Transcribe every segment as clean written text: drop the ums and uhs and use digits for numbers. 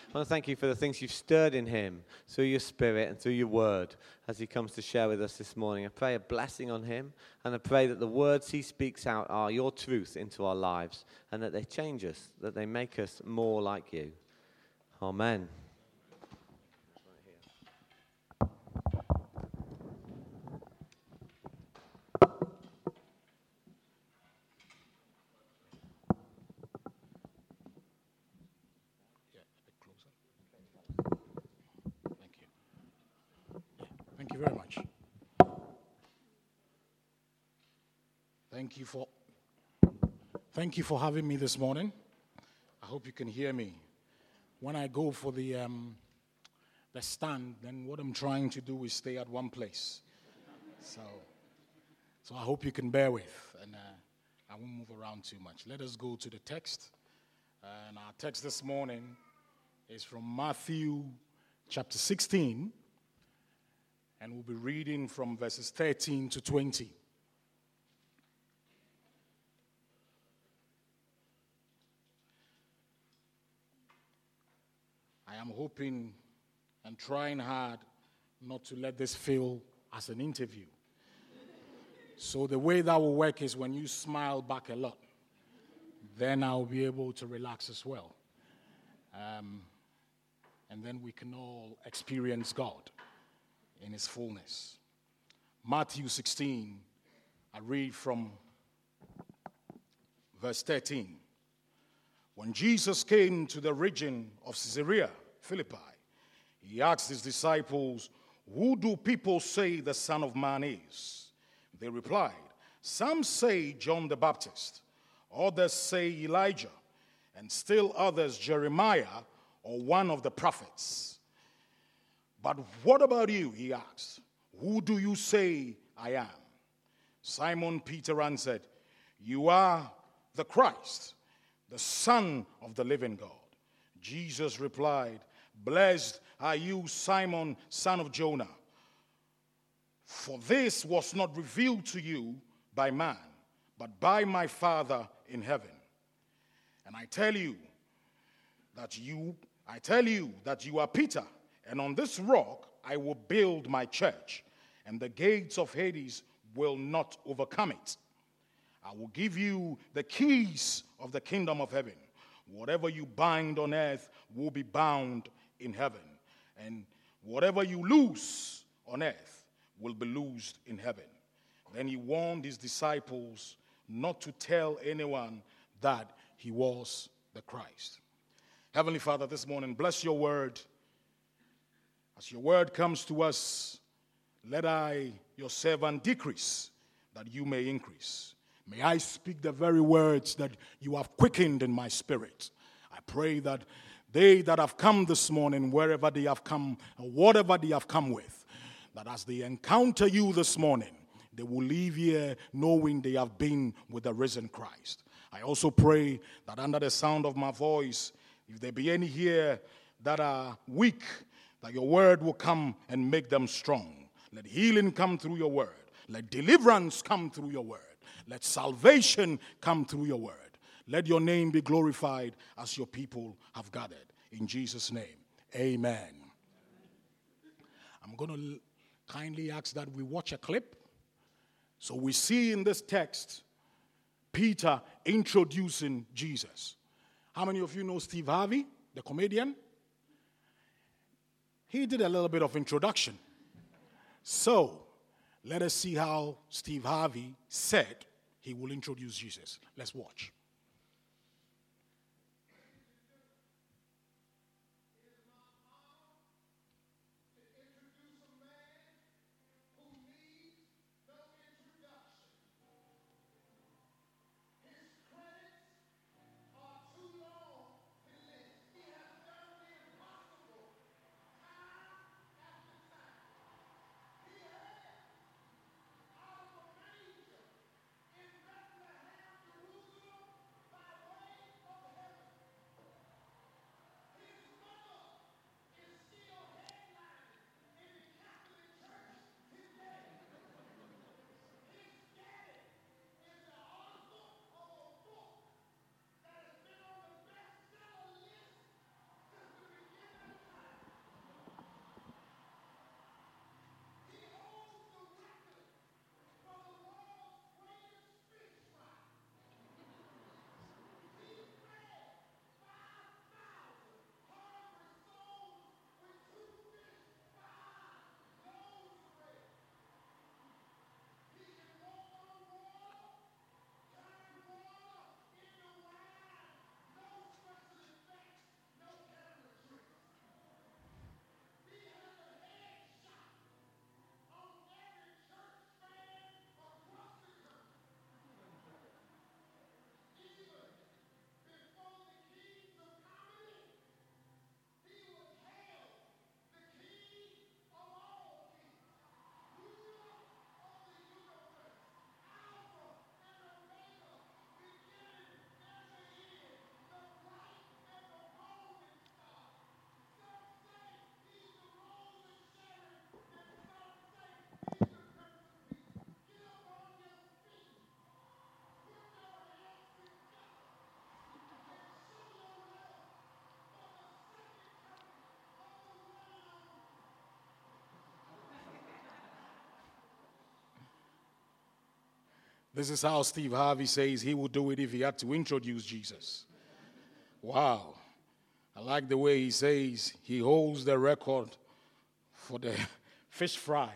I want to thank you for the things you've stirred in him through your spirit and through your word as he comes to share with us this morning. I pray a blessing on him, and I pray that the words he speaks out are your truth into our lives, and that they change us, that they make us more like you. Amen. Thank you very much. Thank you for having me this morning. I hope you can hear me. When I go for the stand, then what I'm trying to do is stay at one place. So I hope you can bear with, and I won't move around too much. Let us go to the text. And our text this morning is from Matthew chapter 16. And we'll be reading from verses 13 to 20. I am hoping and trying hard not to let this feel as an interview. So the way that will work is when you smile back a lot, then I'll be able to relax as well. And then we can all experience God in his fullness. Matthew 16, I read from verse 13. When Jesus came to the region of Caesarea Philippi, he asked his disciples, "Who do people say the Son of Man is?" They replied, "Some say John the Baptist, others say Elijah, and still others Jeremiah or one of the prophets." "But what about you?" he asked. "Who do you say I am?" Simon Peter answered, "You are the Christ, the Son of the living God." Jesus replied, "Blessed are you, Simon, son of Jonah, for this was not revealed to you by man, but by my Father in heaven. And I tell you that you are Peter, and on this rock I will build my church, and the gates of Hades will not overcome it. I will give you the keys of the kingdom of heaven. Whatever you bind on earth will be bound in heaven, and whatever you loose on earth will be loosed in heaven." Then he warned his disciples not to tell anyone that he was the Christ. Heavenly Father, this morning, bless your word. As your word comes to us, let I, your servant, decrease, that you may increase. May I speak the very words that you have quickened in my spirit. I pray that they that have come this morning, wherever they have come, or whatever they have come with, that as they encounter you this morning, they will leave here knowing they have been with the risen Christ. I also pray that under the sound of my voice, if there be any here that are weak, that your word will come and make them strong. Let healing come through your word. Let deliverance come through your word. Let salvation come through your word. Let your name be glorified as your people have gathered. In Jesus' name, amen. I'm going to kindly ask that we watch a clip. So we see in this text, Peter introducing Jesus. How many of you know Steve Harvey, the comedian? He did a little bit of introduction. So let us see how Steve Harvey said he will introduce Jesus. Let's watch. This is how Steve Harvey says he would do it if he had to introduce Jesus. Wow. I like the way he says he holds the record for the fish fry.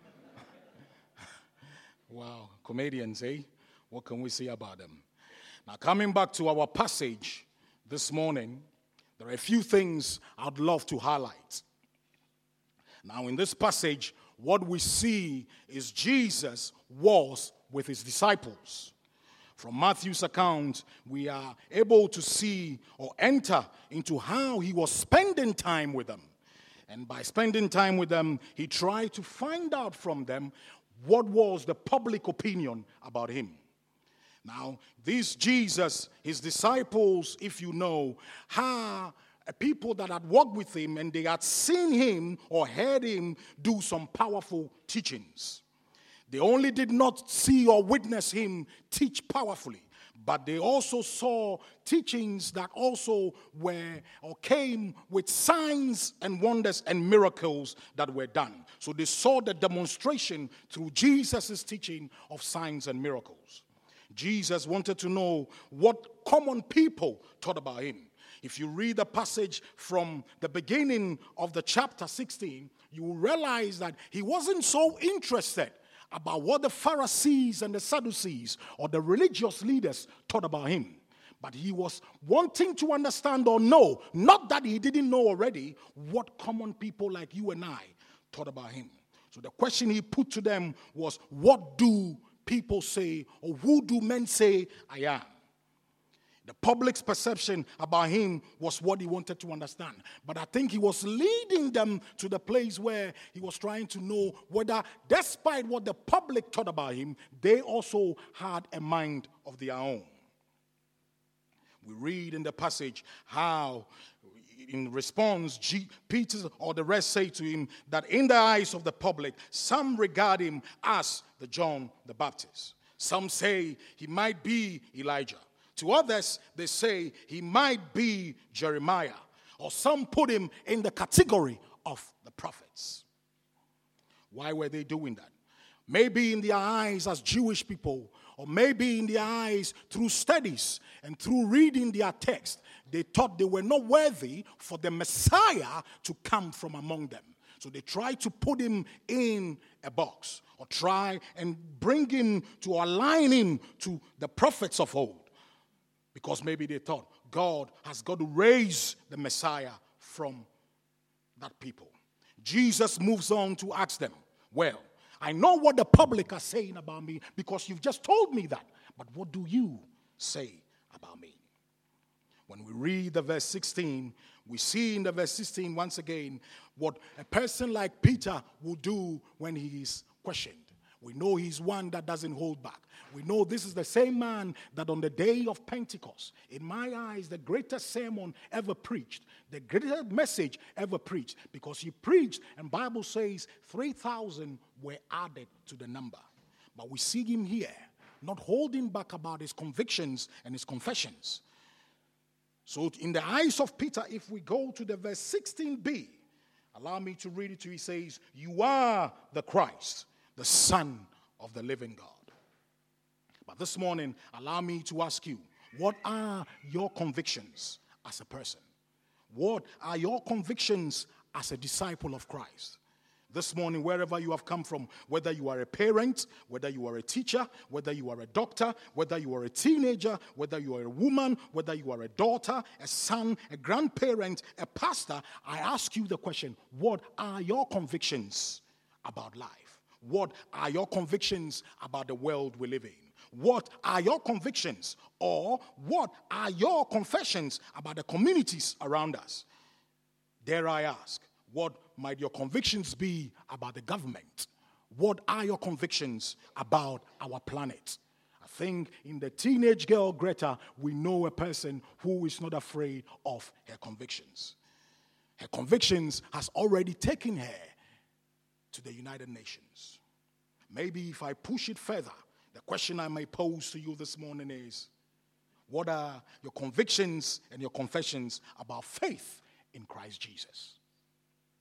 Wow. Comedians, eh? What can we say about them? Now, coming back to our passage this morning, there are a few things I'd love to highlight. Now, in this passage, what we see is Jesus was with his disciples. From Matthew's account, we are able to see or enter into how he was spending time with them. And by spending time with them, he tried to find out from them what was the public opinion about him. Now, this Jesus, his disciples, if you know, are people that had walked with him and they had seen him or heard him do some powerful teachings. They only did not see or witness him teach powerfully, but they also saw teachings that also were or came with signs and wonders and miracles that were done. So they saw the demonstration through Jesus' teaching of signs and miracles. Jesus wanted to know what common people thought about him. If you read the passage from the beginning of the chapter 16, you will realize that he wasn't so interested about what the Pharisees and the Sadducees or the religious leaders thought about him. But he was wanting to understand or know, not that he didn't know already, what common people like you and I thought about him. So the question he put to them was, what do people say, or who do men say I am? The public's perception about him was what he wanted to understand. But I think he was leading them to the place where he was trying to know whether, despite what the public thought about him, they also had a mind of their own. We read in the passage how, in response, Peter or the rest say to him that in the eyes of the public, some regard him as the John the Baptist. Some say he might be Elijah. To others, they say he might be Jeremiah, or some put him in the category of the prophets. Why were they doing that? Maybe in their eyes as Jewish people, or maybe in their eyes through studies and through reading their text, they thought they were not worthy for the Messiah to come from among them. So they tried to put him in a box, or try and bring him to align him to the prophets of old. Because maybe they thought God has got to raise the Messiah from that people. Jesus moves on to ask them, well, I know what the public are saying about me because you've just told me that. But what do you say about me? When we read the verse 16, we see in the verse 16 once again what a person like Peter will do when he is questioned. We know he's one that doesn't hold back. We know this is the same man that on the day of Pentecost, in my eyes, the greatest sermon ever preached, the greatest message ever preached, because he preached, and Bible says 3,000 were added to the number. But we see him here, not holding back about his convictions and his confessions. So in the eyes of Peter, if we go to the verse 16b, allow me to read it to you. He says, you are the Christ, the Son of the living God. But this morning, allow me to ask you, what are your convictions as a person? What are your convictions as a disciple of Christ? This morning, wherever you have come from, whether you are a parent, whether you are a teacher, whether you are a doctor, whether you are a teenager, whether you are a woman, whether you are a daughter, a son, a grandparent, a pastor, I ask you the question, what are your convictions about life? What are your convictions about the world we live in? What are your convictions, or what are your confessions about the communities around us? Dare I ask, what might your convictions be about the government? What are your convictions about our planet? I think in the teenage girl Greta, we know a person who is not afraid of her convictions. Her convictions has already taken her to the United Nations. Maybe if I push it further, the question I may pose to you this morning is, what are your convictions and your confessions about faith in Christ Jesus?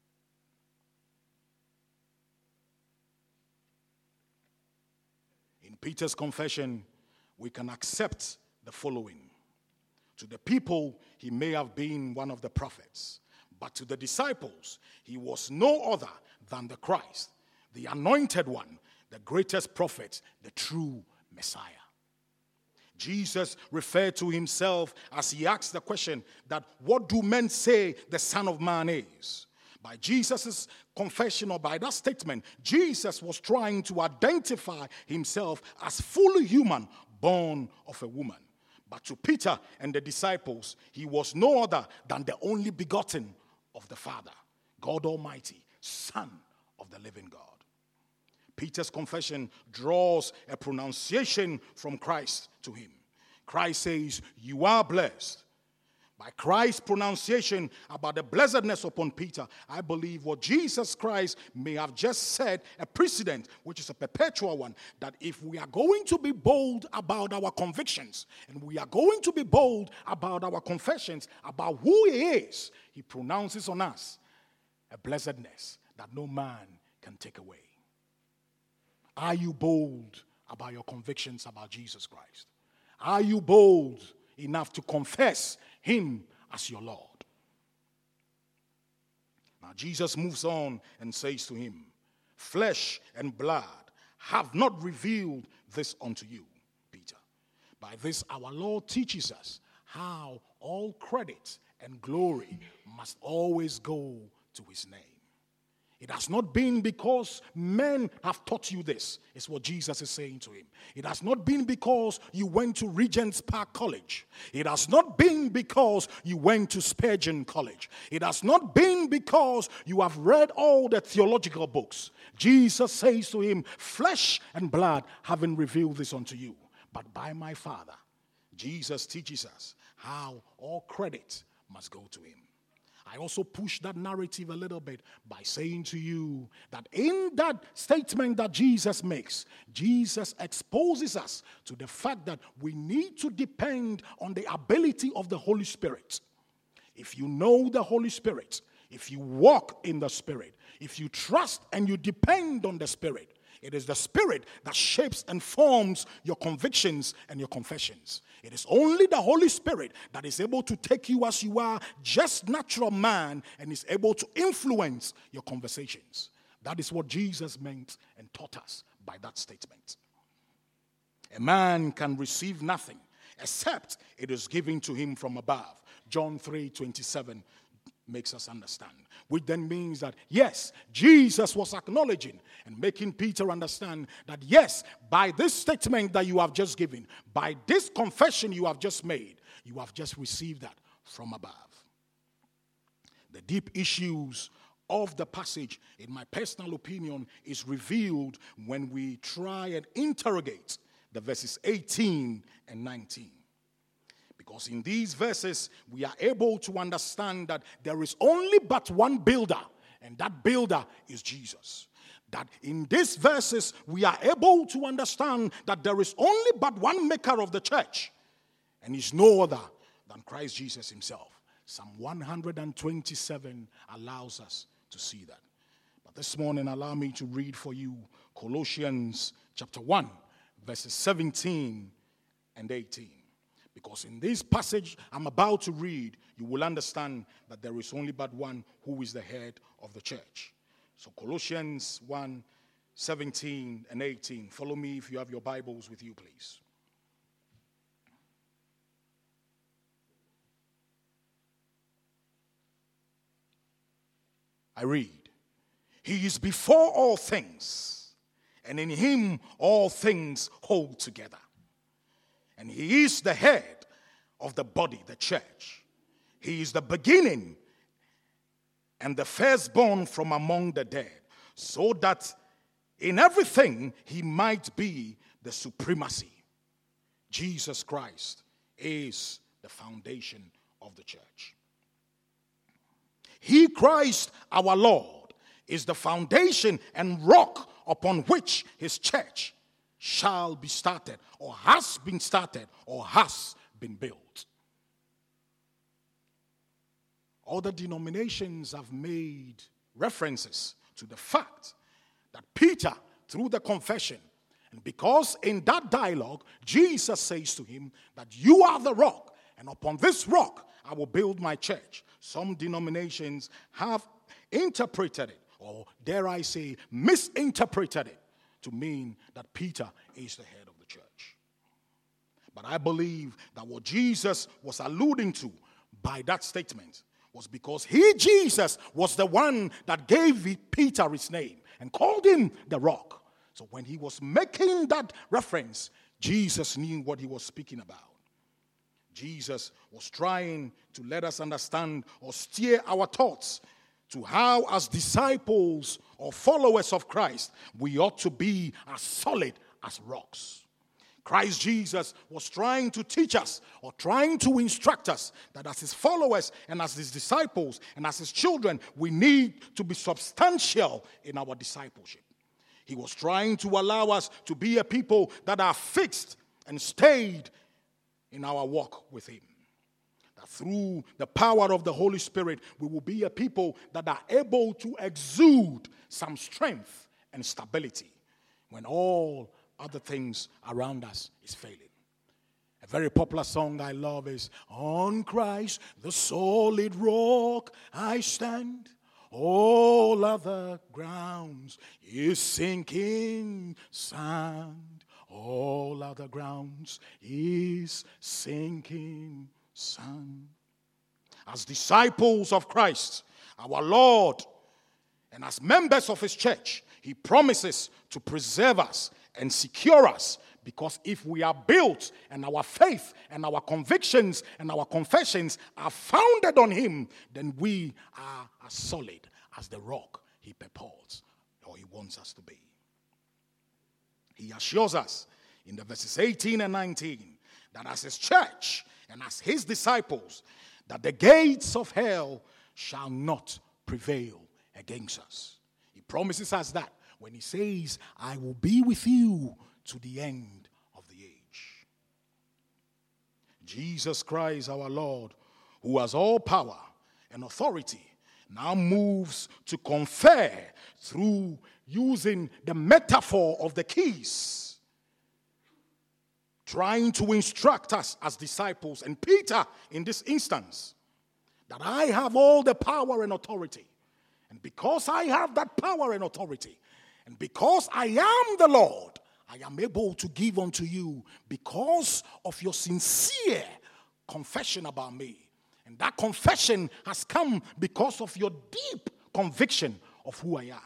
In Peter's confession, we can accept the following. To the people, he may have been one of the prophets, but to the disciples, he was no other than the Christ, the anointed one, the greatest prophet, the true Messiah. Jesus referred to himself as he asked the question that, what do men say the Son of Man is? By Jesus' confession, or by that statement, Jesus was trying to identify himself as fully human, born of a woman. But to Peter and the disciples, he was no other than the only begotten of the Father, God Almighty, Son of the living God. Peter's confession draws a pronunciation from Christ to him. Christ says, "You are blessed." By Christ's pronunciation about the blessedness upon Peter, I believe what Jesus Christ may have just said, a precedent, which is a perpetual one, that if we are going to be bold about our convictions, and we are going to be bold about our confessions, about who he is, he pronounces on us a blessedness that no man can take away. Are you bold about your convictions about Jesus Christ? Are you bold enough to confess him as your Lord? Now Jesus moves on and says to him, "Flesh and blood have not revealed this unto you, Peter." By this our Lord teaches us how all credit and glory must always go to his name. It has not been because men have taught you this, is what Jesus is saying to him. It has not been because you went to Regent's Park College. It has not been because you went to Spurgeon College. It has not been because you have read all the theological books. Jesus says to him, "Flesh and blood haven't revealed this unto you, but by my Father." Jesus teaches us how all credit must go to him. I also push that narrative a little bit by saying to you that in that statement that Jesus makes, Jesus exposes us to the fact that we need to depend on the ability of the Holy Spirit. If you know the Holy Spirit, if you walk in the Spirit, if you trust and you depend on the Spirit, it is the Spirit that shapes and forms your convictions and your confessions. It is only the Holy Spirit that is able to take you as you are, just natural man, and is able to influence your conversations. That is what Jesus meant and taught us by that statement. A man can receive nothing except it is given to him from above. John 3:27 makes us understand, which then means that yes, Jesus was acknowledging and making Peter understand that yes, by this statement that you have just given, by this confession you have just made, you have just received that from above. The deep issues of the passage, in my personal opinion, is revealed when we try and interrogate the verses 18 and 19. Because in these verses, we are able to understand that there is only but one builder, and that builder is Jesus. That in these verses, we are able to understand that there is only but one maker of the church, and he's no other than Christ Jesus himself. Psalm 127 allows us to see that. But this morning, allow me to read for you Colossians chapter 1, verses 17 and 18. Because in this passage I'm about to read, you will understand that there is only but one who is the head of the church. So Colossians 1, 17 and 18. Follow me if you have your Bibles with you, please. I read, "He is before all things, and in him all things hold together. And he is the head of the body, the church. He is the beginning and the firstborn from among the dead, so that in everything he might be the supremacy." Jesus Christ is the foundation of the church. He, Christ our Lord, is the foundation and rock upon which his church shall be started, or has been started, or has been built. Other denominations have made references to the fact that Peter, through the confession And because in that dialogue, Jesus says to him that you are the rock, and upon this rock I will build my church. Some denominations have interpreted it, or dare I say, misinterpreted it, to mean that Peter is the head of the church. But I believe that what Jesus was alluding to by that statement was because Jesus, was the one that gave Peter his name and called him the rock. So when he was making that reference, Jesus knew what he was speaking about. Jesus was trying to let us understand or steer our thoughts to how, as disciples or followers of Christ, we ought to be as solid as rocks. Christ Jesus was trying to teach us or trying to instruct us that as his followers and as his disciples and as his children, we need to be substantial in our discipleship. He was trying to allow us to be a people that are fixed and stayed in our walk with him. That through the power of the Holy Spirit, we will be a people that are able to exude some strength and stability when all other things around us is failing. A very popular song I love is, on Christ, the solid rock, I stand. All other grounds is sinking sand. All other grounds is sinking sand. As disciples of Christ, our Lord, and as members of his church, he promises to preserve us and secure us, because if we are built and our faith and our convictions and our confessions are founded on him, then we are as solid as the rock he purports or he wants us to be. He assures us in the verses 18 and 19 that as his church and as his disciples, that the gates of hell shall not prevail against us. He promises us that when he says, I will be with you to the end of the age. Jesus Christ, our Lord, who has all power and authority, now moves to confer through using the metaphor of the keys, trying to instruct us as disciples, and Peter in this instance, that I have all the power and authority. And because I have that power and authority, and because I am the Lord, I am able to give unto you because of your sincere confession about me. And that confession has come because of your deep conviction of who I am.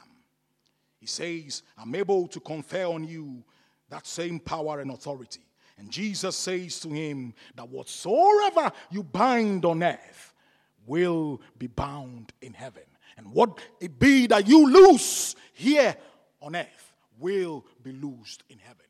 He says, I'm able to confer on you that same power and authority. And Jesus says to him that whatsoever you bind on earth will be bound in heaven. And what it be that you loose here on earth will be loosed in heaven.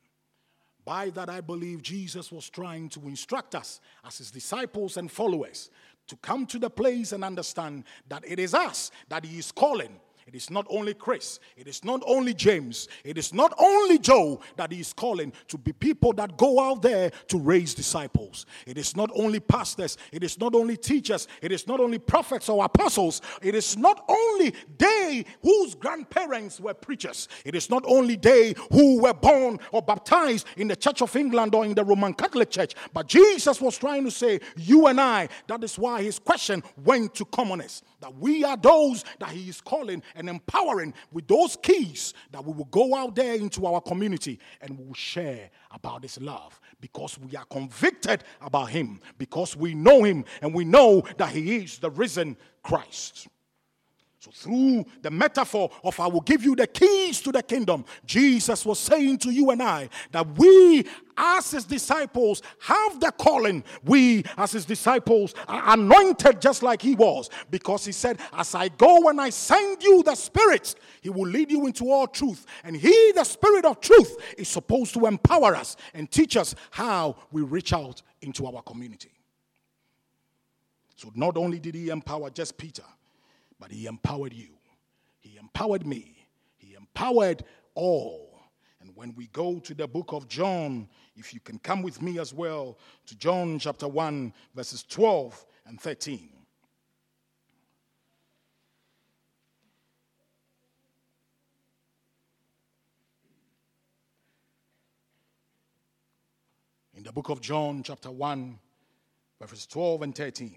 By that, I believe Jesus was trying to instruct us as his disciples and followers to come to the place and understand that it is us that he is calling. It is not only Chris, it is not only James, it is not only Joe that he is calling to be people that go out there to raise disciples. It is not only pastors, it is not only teachers, it is not only prophets or apostles, it is not only they whose grandparents were preachers, it is not only they who were born or baptized in the Church of England or in the Roman Catholic Church, but Jesus was trying to say, you and I. That is why his question went to commoners, that we are those that he is calling and empowering with those keys, that we will go out there into our community and we will share about his love, because we are convicted about him, because we know him and we know that he is the risen Christ. So through the metaphor of I will give you the keys to the kingdom, Jesus was saying to you and I that we as his disciples have the calling. We as his disciples are anointed just like he was, because he said, as I go and I send you the Spirit, he will lead you into all truth. And he, the Spirit of truth, is supposed to empower us and teach us how we reach out into our community. So not only did he empower just Peter, but he empowered you. He empowered me. He empowered all. And when we go to the book of John, if you can come with me as well, to John chapter 1, verses 12 and 13. the book of John, chapter 1, verses 12 and 13.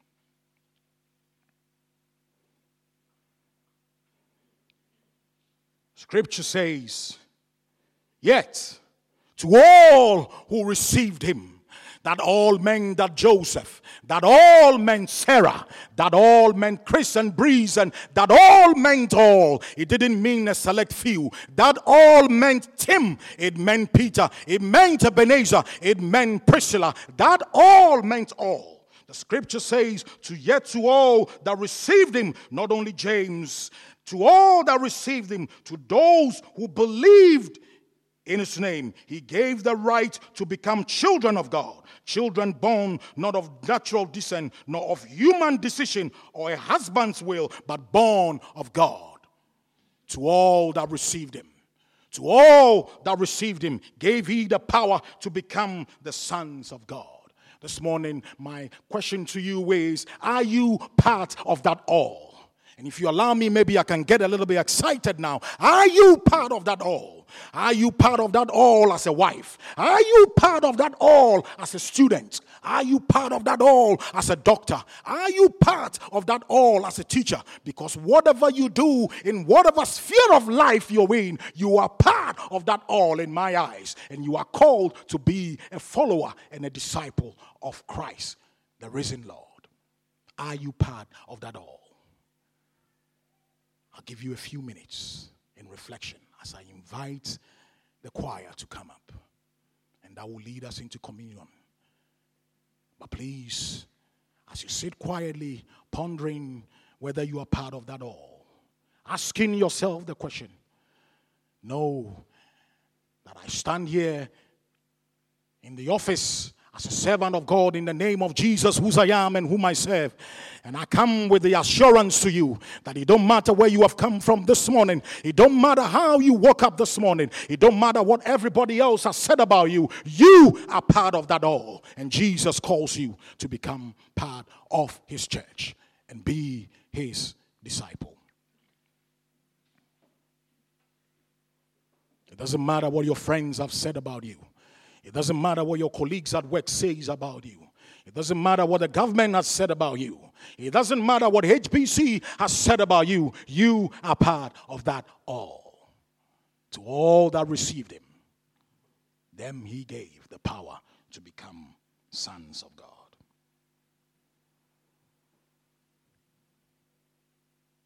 Scripture says, yet to all who received him, that all meant that Joseph, that all meant Sarah, that all meant Chris and Breeze, and that all meant all. It didn't mean a select few. That all meant Tim. It meant Peter. It meant Ebenezer. It meant Priscilla. That all meant all. The scripture says, to all that received him, not only James, to all that received him, to those who believed in his name, he gave the right to become children of God. Children born not of natural descent, nor of human decision or a husband's will, but born of God. To all that received him, to all that received him, gave he the power to become the sons of God. This morning, my question to you is, are you part of that all? And if you allow me, maybe I can get a little bit excited now. Are you part of that all? Are you part of that all as a wife? Are you part of that all as a student? Are you part of that all as a doctor? Are you part of that all as a teacher? Because whatever you do in whatever sphere of life you're in, you are part of that all in my eyes. And you are called to be a follower and a disciple of Christ, the risen Lord. Are you part of that all? I'll give you a few minutes in reflection as I invite the choir to come up. And that will lead us into communion. But please, as you sit quietly, pondering whether you are part of that all, asking yourself the question, know that I stand here in the office as a servant of God in the name of Jesus, whose I am and whom I serve. And I come with the assurance to you that it don't matter where you have come from this morning. It don't matter how you woke up this morning. It don't matter what everybody else has said about you. You are part of that all. And Jesus calls you to become part of his church and be his disciple. It doesn't matter what your friends have said about you. It doesn't matter what your colleagues at work says about you. It doesn't matter what the government has said about you. It doesn't matter what HBC has said about you. You are part of that all. To all that received him, them he gave the power to become sons of God.